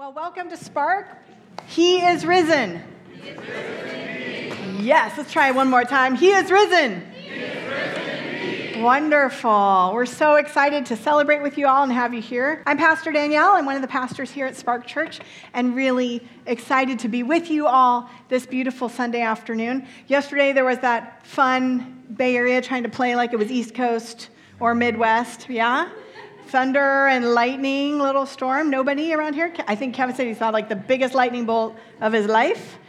Well, welcome to Spark. He is risen. He is risen. Yes, let's try it one more time. He is risen. He is risen. Wonderful. We're so excited to celebrate with you all and have you here. I'm Pastor Danielle. I'm one of the pastors here at Spark Church and really excited to be with you all this beautiful Sunday afternoon. Yesterday there was that fun Bay Area trying to play like it was East Coast or Midwest, yeah? Thunder and lightning, little storm. Nobody around here? I think Kevin said he saw like the biggest lightning bolt of his life.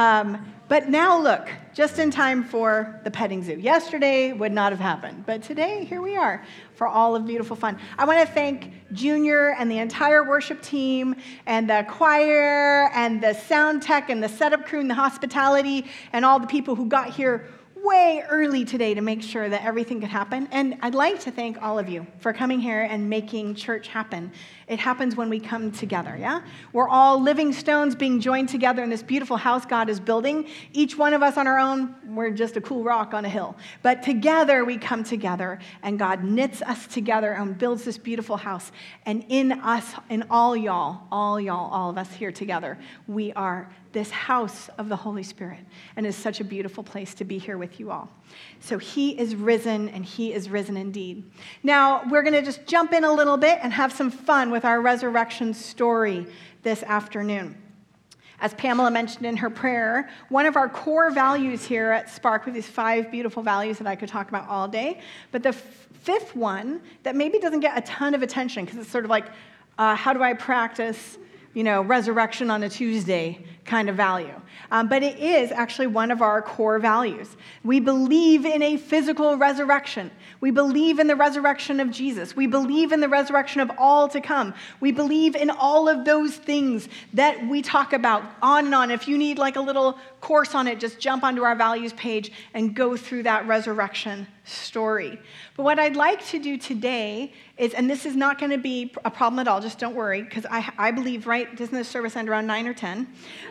But now look, just in time for the petting zoo. Yesterday would not have happened, but today, here we are for all of beautiful fun. I want to thank Junior and the entire worship team and the choir and the sound tech and the setup crew and the hospitality and all the people who got here way early today to make sure that everything could happen. And I'd like to thank all of you for coming here and making church happen. It happens when we come together, yeah? We're all living stones being joined together in this beautiful house God is building. Each one of us on our own, we're just a cool rock on a hill. But together we come together and God knits us together and builds this beautiful house. And in us, in all of us here together, we are this house of the Holy Spirit. And it's such a beautiful place to be here with you all. So he is risen, and he is risen indeed. Now, we're going to just jump in a little bit and have some fun with our resurrection story this afternoon. As Pamela mentioned in her prayer, one of our core values here at Spark, with these 5 beautiful values that I could talk about all day, but the fifth one that maybe doesn't get a ton of attention because it's sort of like, how do I practice resurrection on a Tuesday kind of value. But it is actually one of our core values. We believe in a physical resurrection. We believe in the resurrection of Jesus. We believe in the resurrection of all to come. We believe in all of those things that we talk about on and on. If you need like a little course on it, just jump onto our values page and go through that resurrection story. But what I'd like to do today is, and this is not going to be a problem at all, just don't worry, because I believe, right, doesn't the service end around 9 or 10?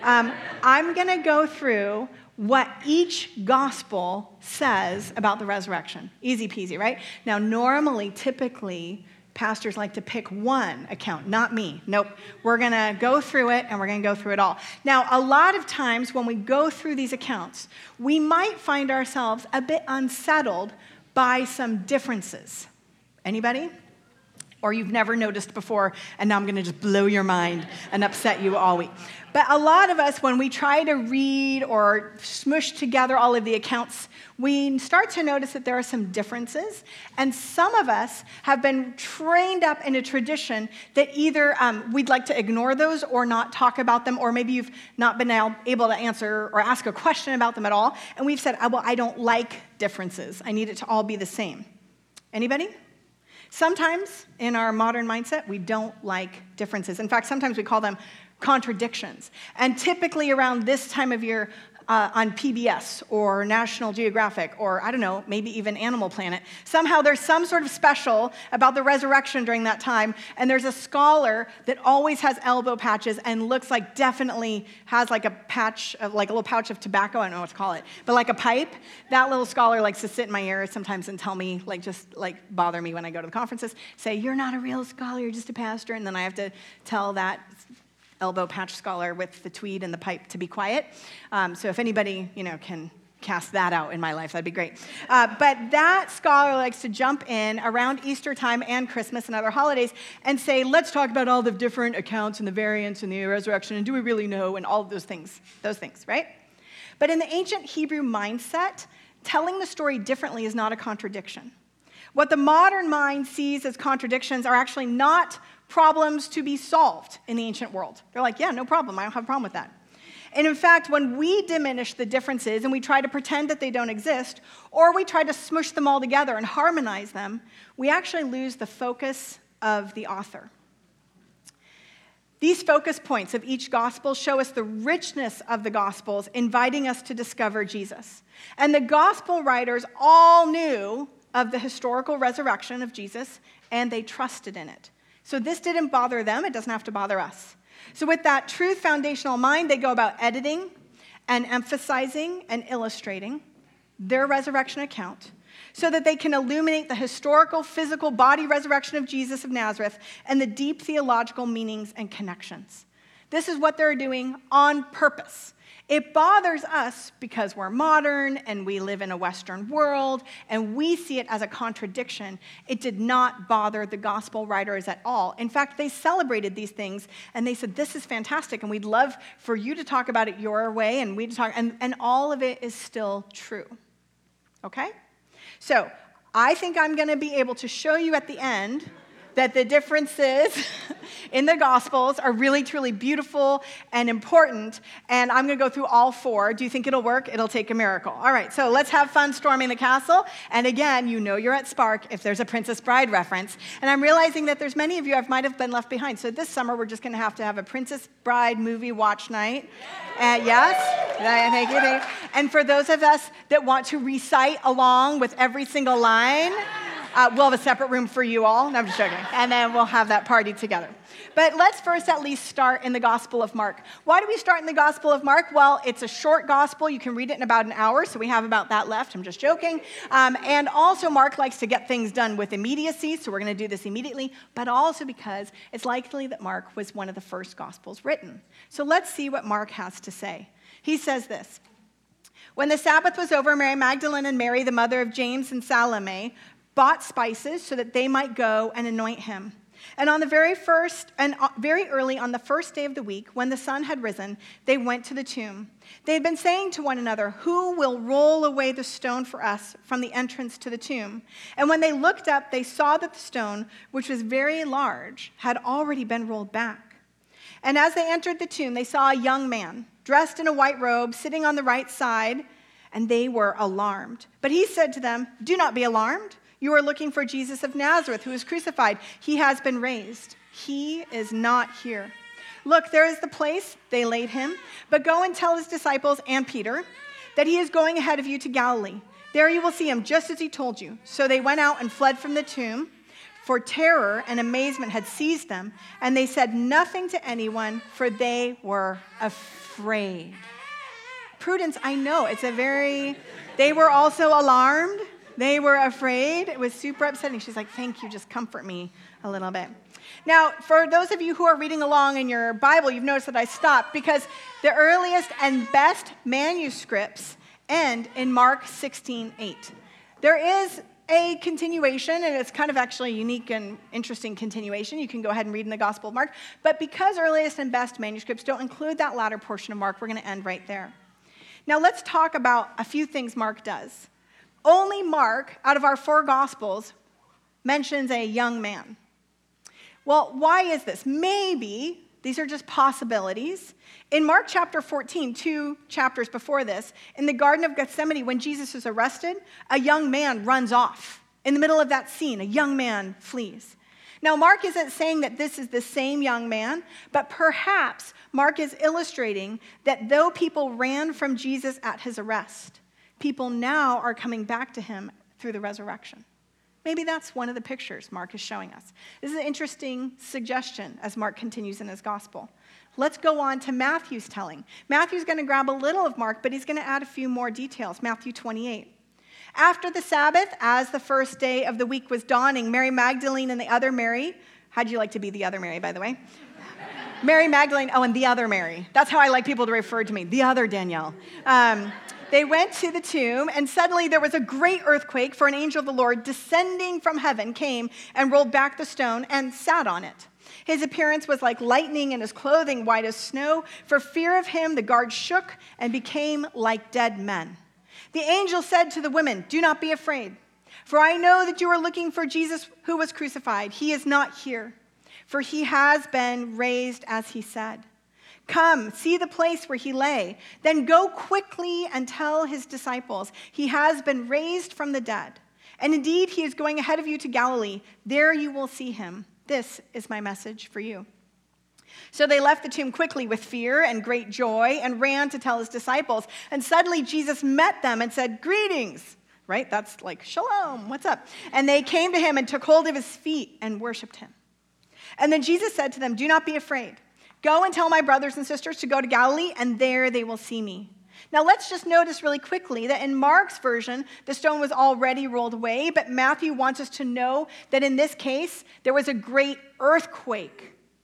I'm going to go through what each gospel says about the resurrection. Easy peasy, right? Now, typically, pastors like to pick one account, not me. Nope. We're going to go through it, and we're going to go through it all. Now, a lot of times when we go through these accounts, we might find ourselves a bit unsettled by some differences. Anybody? Or you've never noticed before, and now I'm going to just blow your mind and upset you all week. But a lot of us, when we try to read or smush together all of the accounts, we start to notice that there are some differences. And some of us have been trained up in a tradition that either we'd like to ignore those or not talk about them, or maybe you've not been able to answer or ask a question about them at all. And we've said, well, I don't like differences. I need it to all be the same. Anybody? Sometimes in our modern mindset, we don't like differences. In fact, sometimes we call them contradictions. And typically around this time of year on PBS or National Geographic or, I don't know, maybe even Animal Planet, somehow there's some sort of special about the resurrection during that time, and there's a scholar that always has elbow patches and looks like definitely has like a patch, like a little pouch of tobacco, I don't know what to call it, but like a pipe. That little scholar likes to sit in my ear sometimes and tell me, just bother me when I go to the conferences, say, you're not a real scholar, you're just a pastor, and then I have to tell that elbow patch scholar with the tweed and the pipe to be quiet. So if anybody, can cast that out in my life, that'd be great. But that scholar likes to jump in around Easter time and Christmas and other holidays and say, let's talk about all the different accounts and the variants and the resurrection, and do we really know, and all of those things, right? But in the ancient Hebrew mindset, telling the story differently is not a contradiction. What the modern mind sees as contradictions are actually not problems to be solved in the ancient world. They're like, yeah, no problem. I don't have a problem with that. And in fact, when we diminish the differences and we try to pretend that they don't exist, or we try to smush them all together and harmonize them, we actually lose the focus of the author. These focus points of each gospel show us the richness of the gospels, inviting us to discover Jesus. And the gospel writers all knew of the historical resurrection of Jesus, and they trusted in it. So this didn't bother them. It doesn't have to bother us. So with that truth foundational mind, they go about editing and emphasizing and illustrating their resurrection account so that they can illuminate the historical, physical body resurrection of Jesus of Nazareth and the deep theological meanings and connections. This is what they're doing on purpose. It bothers us because we're modern and we live in a Western world and we see it as a contradiction. It did not bother the gospel writers at all. In fact, they celebrated these things and they said, this is fantastic and we'd love for you to talk about it your way and we to talk, and all of it is still true. Okay? So I think I'm going to be able to show you at the end that the differences in the Gospels are really, truly beautiful and important, and I'm going to go through all four. Do you think it'll work? It'll take a miracle. All right, so let's have fun storming the castle, and again, you know you're at Spark if there's a Princess Bride reference, and I'm realizing that there's many of you might have been left behind, so this summer we're just going to have a Princess Bride movie watch night. Yes? Thank you. And for those of us that want to recite along with every single line, we'll have a separate room for you all. No, I'm just joking. And then we'll have that party together. But let's first at least start in the Gospel of Mark. Why do we start in the Gospel of Mark? Well, it's a short gospel. You can read it in about an hour, so we have about that left. I'm just joking. And also, Mark likes to get things done with immediacy, so we're going to do this immediately, but also because it's likely that Mark was one of the first Gospels written. So let's see what Mark has to say. He says this: When the Sabbath was over, Mary Magdalene and Mary, the mother of James and Salome, bought spices so that they might go and anoint him. And on the very early on the first day of the week, when the sun had risen, they went to the tomb. They had been saying to one another, "Who will roll away the stone for us from the entrance to the tomb?" And when they looked up, they saw that the stone, which was very large, had already been rolled back. And as they entered the tomb, they saw a young man, dressed in a white robe, sitting on the right side, and they were alarmed. But he said to them, "Do not be alarmed. You are looking for Jesus of Nazareth, who was crucified. He has been raised. He is not here. Look, there is the place they laid him. But go and tell his disciples and Peter that he is going ahead of you to Galilee. There you will see him, just as he told you." So they went out and fled from the tomb, for terror and amazement had seized them, and they said nothing to anyone, for they were afraid. Prudence, I know, they were also alarmed. They were afraid. It was super upsetting. She's like, "Thank you, just comfort me a little bit." Now, for those of you who are reading along in your Bible, you've noticed that I stopped because the earliest and best manuscripts end in Mark 16:8. There is a continuation, and it's kind of actually a unique and interesting continuation. You can go ahead and read in the Gospel of Mark. But because earliest and best manuscripts don't include that latter portion of Mark, we're going to end right there. Now, let's talk about a few things Mark does. Only Mark, out of our four Gospels, mentions a young man. Well, why is this? Maybe these are just possibilities. In Mark chapter 14, 2 chapters before this, in the Garden of Gethsemane, when Jesus is arrested, a young man runs off. In the middle of that scene, a young man flees. Now, Mark isn't saying that this is the same young man, but perhaps Mark is illustrating that though people ran from Jesus at his arrest, people now are coming back to him through the resurrection. Maybe that's one of the pictures Mark is showing us. This is an interesting suggestion as Mark continues in his gospel. Let's go on to Matthew's telling. Matthew's going to grab a little of Mark, but he's going to add a few more details. Matthew 28. After the Sabbath, as the first day of the week was dawning, Mary Magdalene and the other Mary, how'd you like to be the other Mary, by the way? Mary Magdalene, and the other Mary. That's how I like people to refer to me, the other Danielle. They went to the tomb, and suddenly there was a great earthquake, for an angel of the Lord descending from heaven came and rolled back the stone and sat on it. His appearance was like lightning and his clothing white as snow. For fear of him, the guards shook and became like dead men. The angel said to the women, "Do not be afraid, for I know that you are looking for Jesus who was crucified. He is not here, for he has been raised as he said. Come, see the place where he lay. Then go quickly and tell his disciples, he has been raised from the dead. And indeed, he is going ahead of you to Galilee. There you will see him. This is my message for you." So they left the tomb quickly with fear and great joy and ran to tell his disciples. And suddenly Jesus met them and said, "Greetings." Right? That's like, "Shalom, what's up?" And they came to him and took hold of his feet and worshiped him. And then Jesus said to them, "Do not be afraid. Go and tell my brothers and sisters to go to Galilee, and there they will see me." Now let's just notice really quickly that in Mark's version, the stone was already rolled away, but Matthew wants us to know that in this case, there was a great earthquake.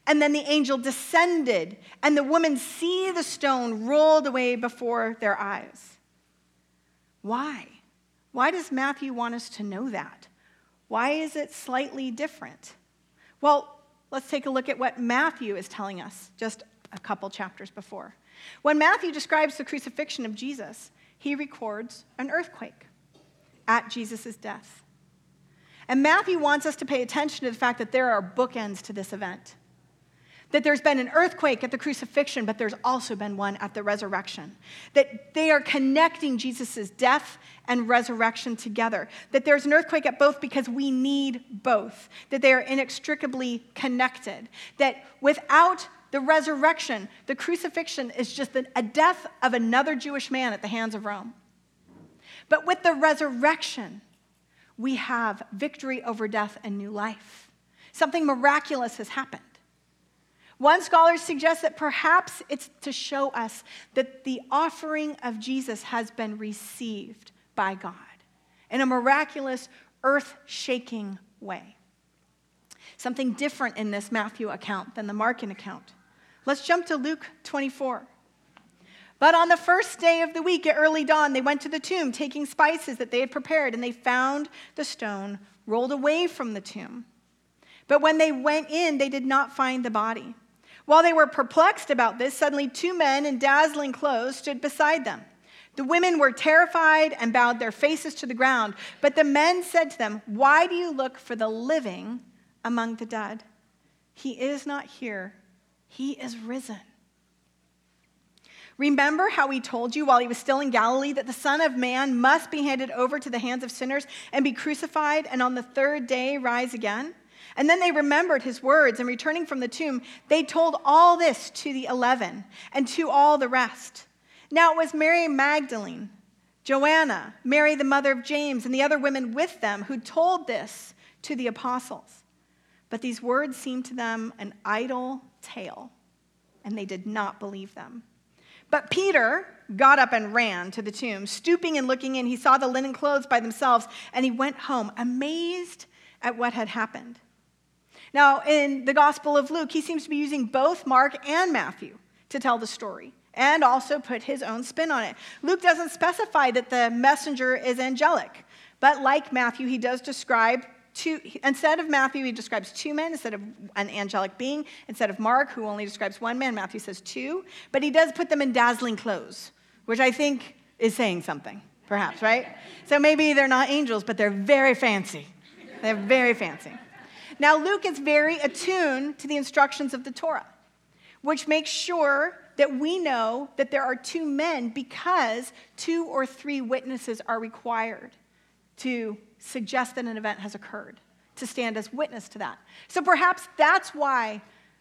And then the angel descended, and the women see the stone rolled away before their eyes. Why? Why does Matthew want us to know that? Why is it slightly different? Well, let's take a look at what Matthew is telling us just a couple chapters before. When Matthew describes the crucifixion of Jesus, he records an earthquake at Jesus' death. And Matthew wants us to pay attention to the fact that there are bookends to this event. That there's been an earthquake at the crucifixion, but there's also been one at the resurrection. That they are connecting Jesus' death and resurrection together. That there's an earthquake at both because we need both. That they are inextricably connected. That without the resurrection, the crucifixion is just a death of another Jewish man at the hands of Rome. But with the resurrection, we have victory over death and new life. Something miraculous has happened. One scholar suggests that perhaps it's to show us that the offering of Jesus has been received by God in a miraculous, earth-shaking way. Something different in this Matthew account than the Markan account. Let's jump to Luke 24. But on the first day of the week at early dawn, they went to the tomb, taking spices that they had prepared, and they found the stone rolled away from the tomb. But when they went in, they did not find the body. While they were perplexed about this, suddenly 2 men in dazzling clothes stood beside them. The women were terrified and bowed their faces to the ground. But the men said to them, "Why do you look for the living among the dead? He is not here. He is risen. Remember how he told you while he was still in Galilee that the Son of Man must be handed over to the hands of sinners and be crucified and on the 3rd day rise again?" And then they remembered his words, and returning from the tomb, they told all this to the 11 and to all the rest. Now it was Mary Magdalene, Joanna, Mary the mother of James, and the other women with them who told this to the apostles. But these words seemed to them an idle tale, and they did not believe them. But Peter got up and ran to the tomb. Stooping and looking in, he saw the linen clothes by themselves, and he went home, amazed at what had happened. Now, in the Gospel of Luke, he seems to be using both Mark and Matthew to tell the story and also put his own spin on it. Luke doesn't specify that the messenger is angelic, but like Matthew, he does describe instead of Matthew, he describes 2 men instead of an angelic being. Instead of Mark, who only describes 1 man, Matthew says 2. But he does put them in dazzling clothes, which I think is saying something, perhaps, right? So maybe they're not angels, but they're very fancy. They're very fancy. Now, Luke is very attuned to the instructions of the Torah, which makes sure that we know that there are 2 men because 2 or 3 witnesses are required to suggest that an event has occurred, to stand as witness to that. So perhaps that's why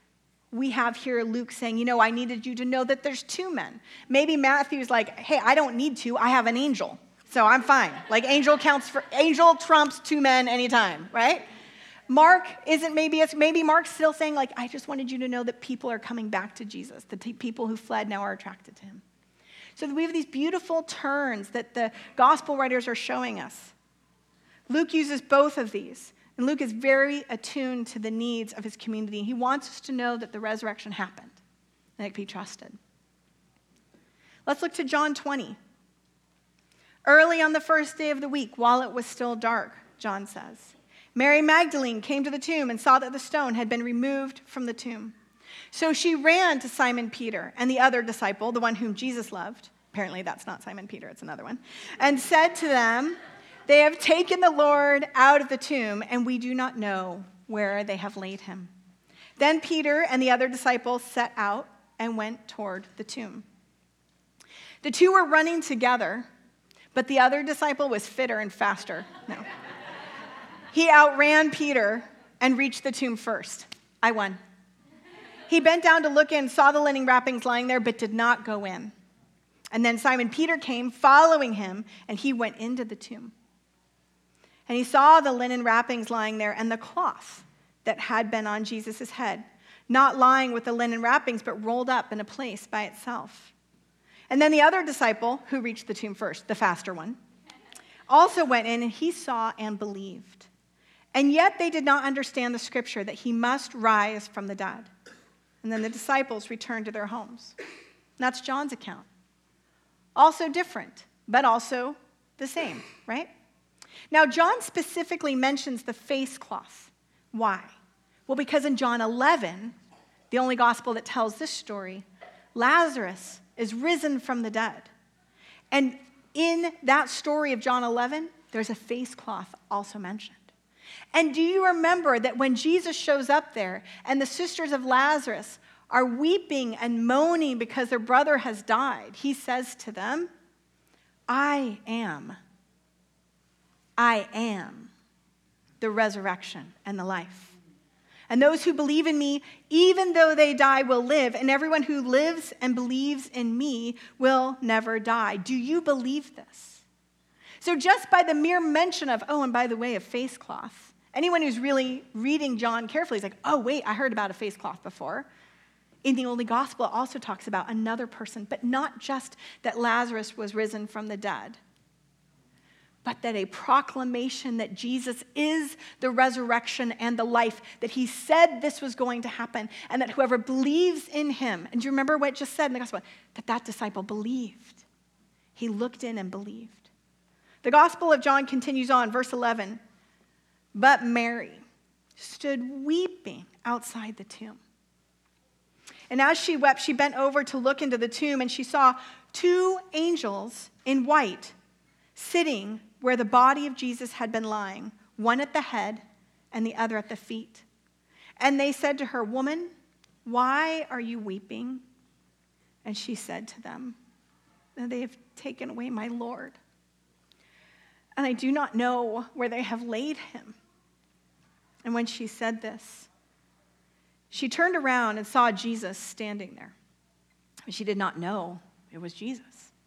we have here Luke saying, I needed you to know that there's 2 men. Maybe Matthew's like, hey, I don't need 2, I have an angel, so I'm fine. Like angel trumps 2 men anytime, right? Mark isn't, maybe Mark's still saying, like, I just wanted you to know that people are coming back to Jesus. The people who fled now are attracted to him. So we have these beautiful turns that the gospel writers are showing us. Luke uses both of these, and Luke is very attuned to the needs of his community. He wants us to know that the resurrection happened, and it can be trusted. Let's look to John 20. Early on the first day of the week, while it was still dark, John says, Mary Magdalene came to the tomb and saw that the stone had been removed from the tomb. So she ran to Simon Peter and the other disciple, the one whom Jesus loved. Apparently that's not Simon Peter, it's another one. And said to them, "They have taken the Lord out of the tomb, and we do not know where they have laid him." Then Peter and the other disciple set out and went toward the tomb. The 2 were running together, but the other disciple was fitter and faster. No. He outran Peter and reached the tomb first. I won. He bent down to look in, saw the linen wrappings lying there, but did not go in. And then Simon Peter came, following him, and he went into the tomb. And he saw the linen wrappings lying there and the cloth that had been on Jesus' head, not lying with the linen wrappings, but rolled up in a place by itself. And then the other disciple, who reached the tomb first, the faster one, also went in, and he saw and believed. And yet they did not understand the scripture that he must rise from the dead. And then the disciples returned to their homes. And that's John's account. Also different, but also the same, right? Now, John specifically mentions the face cloth. Why? Well, because in John 11, the only gospel that tells this story, Lazarus is risen from the dead. And in that story of John 11, there's a face cloth also mentioned. And do you remember that when Jesus shows up there and the sisters of Lazarus are weeping and moaning because their brother has died, he says to them, I am the resurrection and the life. And those who believe in me, even though they die, will live. And everyone who lives and believes in me will never die. Do you believe this? So just by the mere mention of, oh, and by the way, a face cloth, anyone who's really reading John carefully is like, oh, wait, I heard about a face cloth before. In the Only Gospel, it also talks about another person, but not just that Lazarus was risen from the dead, but that a proclamation that Jesus is the resurrection and the life, that he said this was going to happen, and that whoever believes in him, and do you remember what it just said in the gospel? That disciple believed. He looked in and believed. The Gospel of John continues on, verse 11. But Mary stood weeping outside the tomb. And as she wept, she bent over to look into the tomb, and she saw two angels in white sitting where the body of Jesus had been lying, one at the head and the other at the feet. And they said to her, Woman, why are you weeping? And she said to them, They have taken away my Lord, and I do not know where they have laid him. And when she said this, she turned around and saw Jesus standing there. She did not know it was Jesus.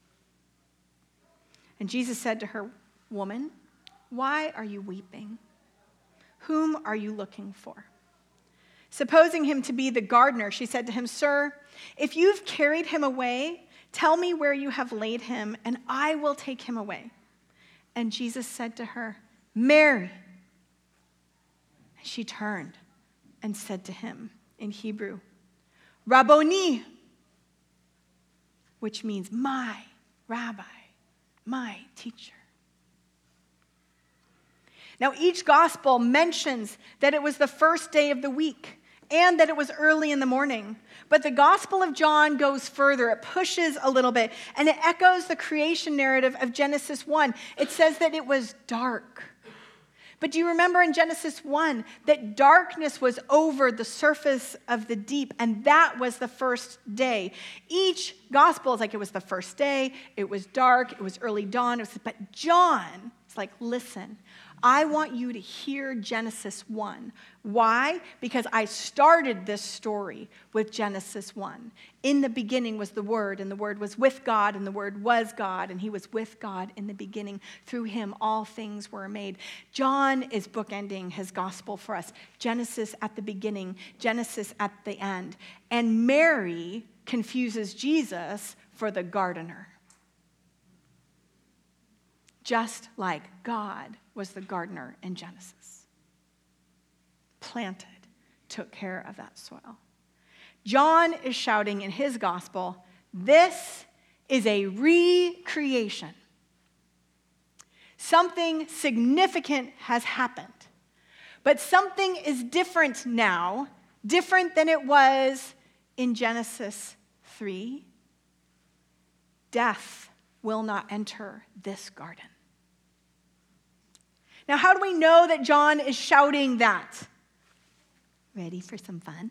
And Jesus said to her, Woman, why are you weeping? Whom are you looking for? Supposing him to be the gardener, she said to him, Sir, if you've carried him away, tell me where you have laid him, and I will take him away. And Jesus said to her, Mary. And she turned and said to him in Hebrew, Rabboni, which means my rabbi, my teacher. Now, each gospel mentions that it was the first day of the week and that it was early in the morning. But the Gospel of John goes further. It pushes a little bit, and it echoes the creation narrative of Genesis 1. It says that it was dark. But do you remember in Genesis 1 that darkness was over the surface of the deep, and that was the first day? Each gospel is like it was the first day, it was dark, it was early dawn. But John, it's like, listen, I want you to hear Genesis 1. Why? Because I started this story with Genesis 1. In the beginning was the Word, and the Word was with God, and the Word was God, and he was with God in the beginning. Through him all things were made. John is bookending his gospel for us. Genesis at the beginning, Genesis at the end. And Mary confuses Jesus for the gardener. Just like God was the gardener in Genesis. Planted, took care of that soil. John is shouting in his gospel, this is a recreation. Something significant has happened. But something is different now, different than it was in Genesis 3. Death will not enter this garden. Now, how do we know that John is shouting that? Ready for some fun?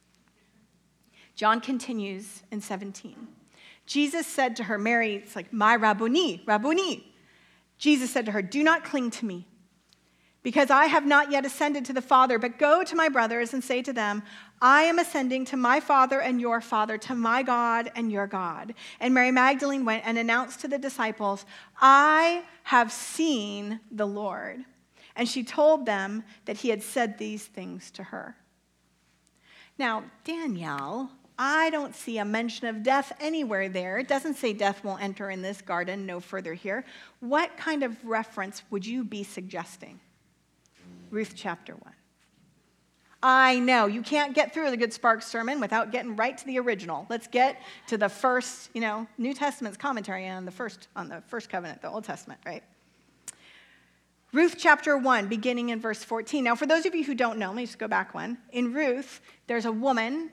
John continues in 17. Jesus said to her, Mary, it's like, my Rabboni, Rabboni. Jesus said to her, do not cling to me, because I have not yet ascended to the Father, but go to my brothers and say to them, I am ascending to my Father and your Father, to my God and your God. And Mary Magdalene went and announced to the disciples, I have seen the Lord. And she told them that he had said these things to her. Now, Danielle, I don't see a mention of death anywhere there. It doesn't say death won't enter in this garden, no further here. What kind of reference would you be suggesting? Ruth chapter 1. I know, you can't get through the Good Sparks sermon without getting right to the original. Let's get to the first, New Testament's commentary on the first covenant, the Old Testament, right? Ruth chapter 1, beginning in verse 14. Now, for those of you who don't know, let me just go back one. In Ruth, there's a woman.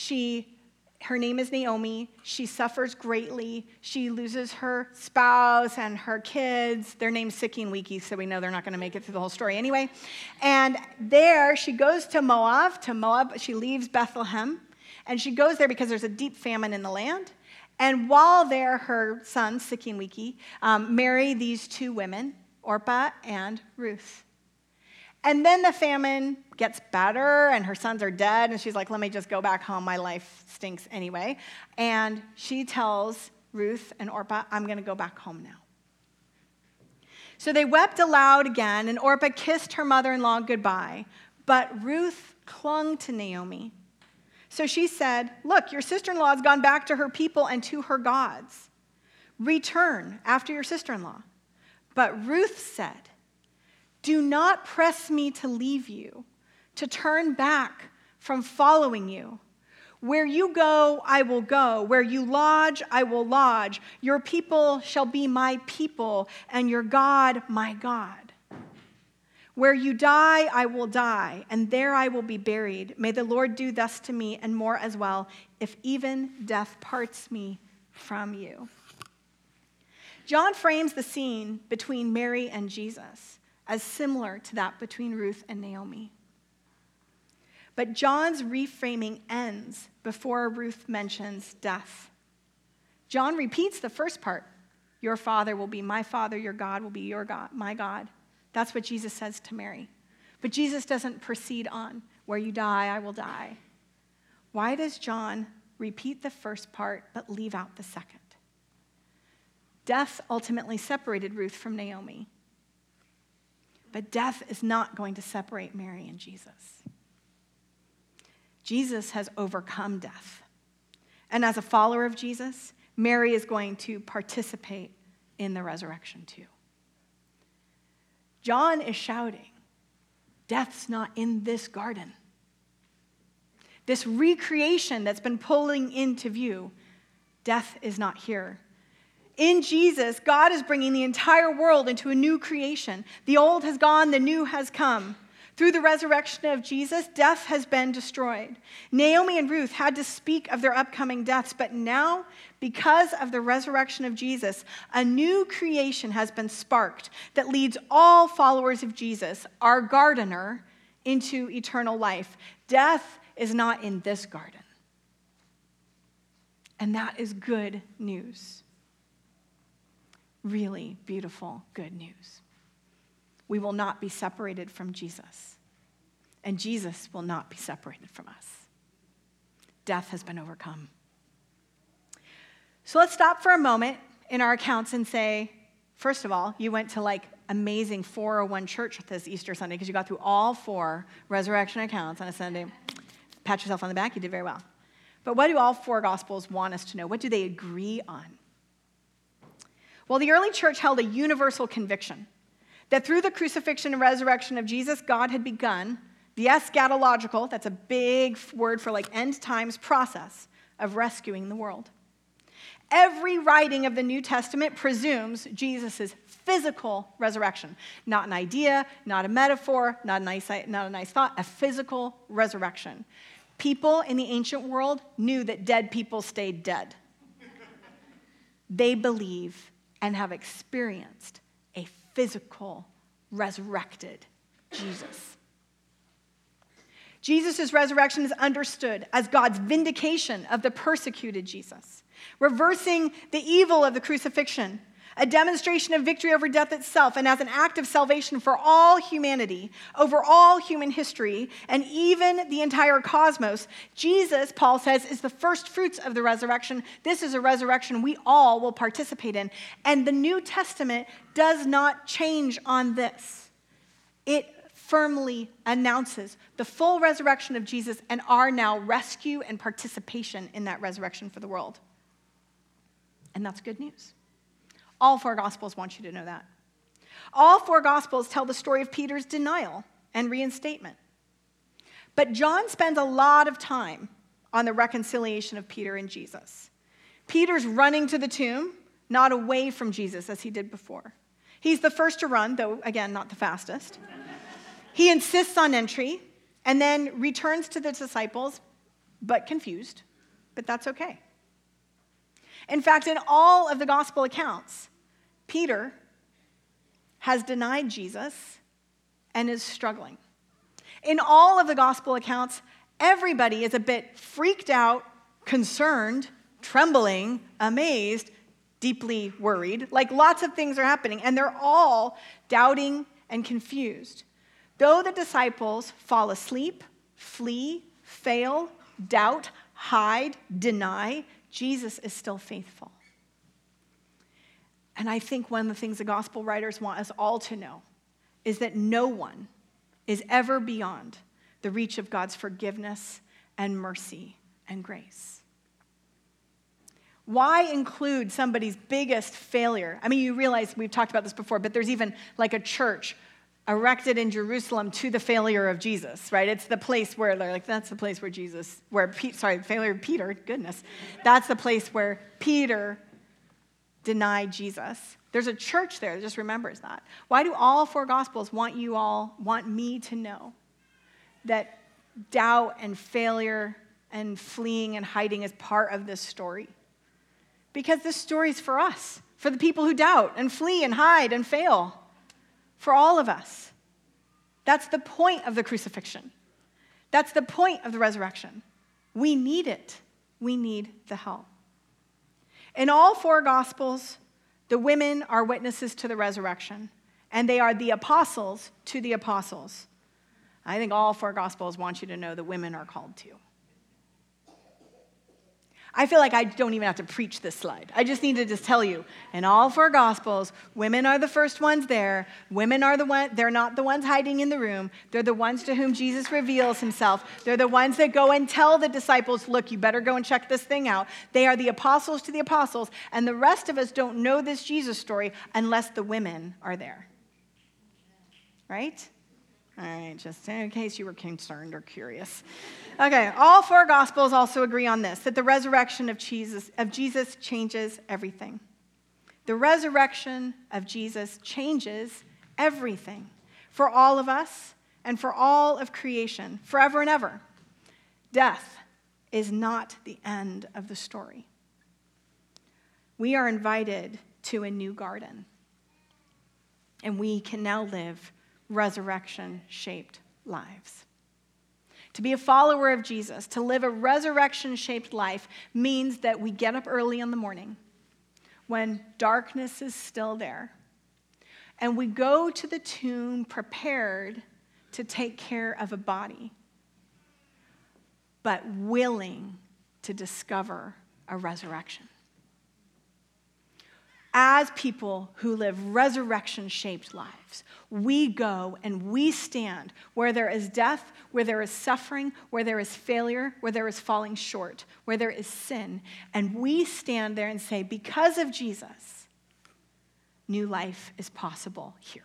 Her name is Naomi. She suffers greatly. She loses her spouse and her kids. Their name's Siki and Wiki, so we know they're not going to make it through the whole story anyway. And there, she goes to Moab. She leaves Bethlehem. And she goes there because there's a deep famine in the land. And while there, her sons, Siki and Wiki, marry these two women, Orpah and Ruth. And then the famine gets better, and her sons are dead, and she's like, let me just go back home. My life stinks anyway. And she tells Ruth and Orpah, I'm going to go back home now. So they wept aloud again, and Orpah kissed her mother-in-law goodbye. But Ruth clung to Naomi. So she said, look, your sister-in-law has gone back to her people and to her gods. Return after your sister-in-law. But Ruth said, do not press me to leave you, to turn back from following you. Where you go, I will go. Where you lodge, I will lodge. Your people shall be my people, and your God, my God. Where you die, I will die, and there I will be buried. May the Lord do thus to me, and more as well, if even death parts me from you. John frames the scene between Mary and Jesus as similar to that between Ruth and Naomi. But John's reframing ends before Ruth mentions death. John repeats the first part. Your father will be my father, your God will be your God, my God. That's what Jesus says to Mary. But Jesus doesn't proceed on, where you die, I will die. Why does John repeat the first part but leave out the second? Death ultimately separated Ruth from Naomi. But death is not going to separate Mary and Jesus. Jesus has overcome death. And as a follower of Jesus, Mary is going to participate in the resurrection too. John is shouting, death's not in this garden. This recreation that's been pulling into view, death is not here. In Jesus, God is bringing the entire world into a new creation. The old has gone, the new has come. Through the resurrection of Jesus, death has been destroyed. Naomi and Ruth had to speak of their upcoming deaths, but now, because of the resurrection of Jesus, a new creation has been sparked that leads all followers of Jesus, our gardener, into eternal life. Death is not in this garden. And that is good news. Really beautiful, good news. We will not be separated from Jesus, and Jesus will not be separated from us. Death has been overcome. So let's stop for a moment in our accounts and say, first of all, you went to amazing 401 church this Easter Sunday because you got through all 4 resurrection accounts on a Sunday. Pat yourself on the back, you did very well. But what do all 4 Gospels want us to know? What do they agree on? Well, the early church held a universal conviction that through the crucifixion and resurrection of Jesus, God had begun the eschatological, that's a big word for end times process of rescuing the world. Every writing of the New Testament presumes Jesus' physical resurrection. Not an idea, not a metaphor, not a nice thought, a physical resurrection. People in the ancient world knew that dead people stayed dead. They believe and have experienced a physical, resurrected Jesus. Jesus' resurrection is understood as God's vindication of the persecuted Jesus, reversing the evil of the crucifixion, a demonstration of victory over death itself, and as an act of salvation for all humanity, over all human history, and even the entire cosmos. Jesus, Paul says, is the first fruits of the resurrection. This is a resurrection we all will participate in. And the New Testament does not change on this. It firmly announces the full resurrection of Jesus and our now rescue and participation in that resurrection for the world. And that's good news. All 4 Gospels want you to know that. All 4 Gospels tell the story of Peter's denial and reinstatement. But John spends a lot of time on the reconciliation of Peter and Jesus. Peter's running to the tomb, not away from Jesus as he did before. He's the first to run, though, again, not the fastest. He insists on entry and then returns to the disciples, but confused, but that's okay. In fact, in all of the gospel accounts, Peter has denied Jesus and is struggling. In all of the gospel accounts, everybody is a bit freaked out, concerned, trembling, amazed, deeply worried. Like lots of things are happening, and they're all doubting and confused. Though the disciples fall asleep, flee, fail, doubt, hide, deny, Jesus is still faithful. And I think one of the things the gospel writers want us all to know is that no one is ever beyond the reach of God's forgiveness and mercy and grace. Why include somebody's biggest failure? I mean, you realize we've talked about this before, but there's even like a church erected in Jerusalem to the failure of Jesus, right? It's the place where they're like, that's the place where failure of Peter, goodness. That's the place where Peter denied Jesus. There's a church there that just remembers that. Why do all four gospels want me to know that doubt and failure and fleeing and hiding is part of this story? Because this story is for us, for the people who doubt and flee and hide and fail, for all of us. That's the point of the crucifixion. That's the point of the resurrection. We need it. We need the help. In all four gospels, the women are witnesses to the resurrection, and they are the apostles to the apostles. I think all four gospels want you to know the women are called to. I feel like I don't even have to preach this slide. I just need to just tell you, in all four gospels, women are the first ones there. Women are they're not the ones hiding in the room. They're the ones to whom Jesus reveals himself. They're the ones that go and tell the disciples, look, you better go and check this thing out. They are the apostles to the apostles, and the rest of us don't know this Jesus story unless the women are there. Right? All right, just in case you were concerned or curious. Okay, all four gospels also agree on this, that the resurrection of Jesus changes everything. The resurrection of Jesus changes everything for all of us and for all of creation, forever and ever. Death is not the end of the story. We are invited to a new garden, and we can now live resurrection-shaped lives. To be a follower of Jesus, to live a resurrection-shaped life, means that we get up early in the morning when darkness is still there, and we go to the tomb prepared to take care of a body, but willing to discover a resurrection. As people who live resurrection-shaped lives, we go and we stand where there is death, where there is suffering, where there is failure, where there is falling short, where there is sin. And we stand there and say, because of Jesus, new life is possible here.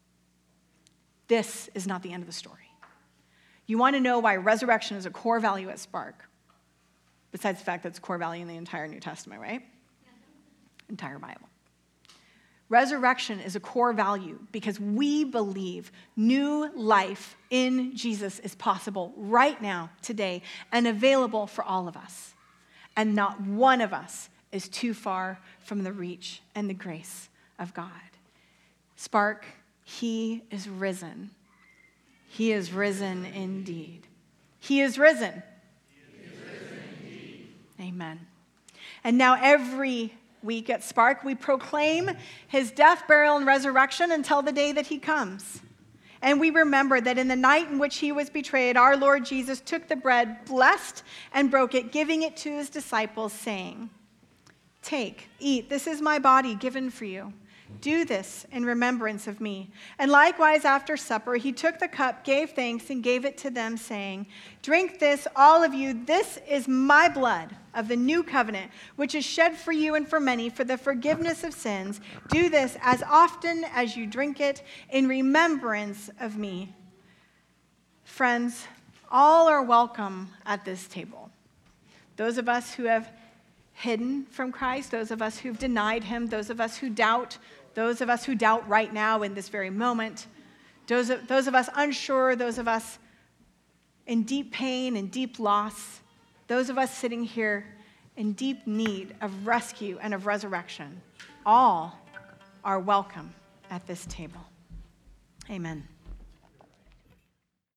This is not the end of the story. You want to know why resurrection is a core value at Spark, besides the fact that it's a core value in the entire New Testament, right? Entire Bible. Resurrection is a core value because we believe new life in Jesus is possible right now, today, and available for all of us. And not one of us is too far from the reach and the grace of God. Spark, he is risen. He is risen indeed. He is risen. He is risen indeed. Amen. And now every week at Spark, we proclaim his death, burial, and resurrection until the day that he comes. And we remember that in the night in which he was betrayed, our Lord Jesus took the bread, blessed and broke it, giving it to his disciples, saying, "Take, eat, this is my body given for you. Do this in remembrance of me." And likewise, after supper, he took the cup, gave thanks, and gave it to them, saying, "Drink this, all of you. This is my blood of the new covenant, which is shed for you and for many for the forgiveness of sins. Do this as often as you drink it in remembrance of me." Friends, All are welcome at this table. Those of us who have hidden from Christ, those of us who've denied him, those of us who doubt, those of us who doubt right now in this very moment, those of us unsure, those of us in deep pain and deep loss, those of us sitting here in deep need of rescue and of resurrection, all are welcome at this table. Amen.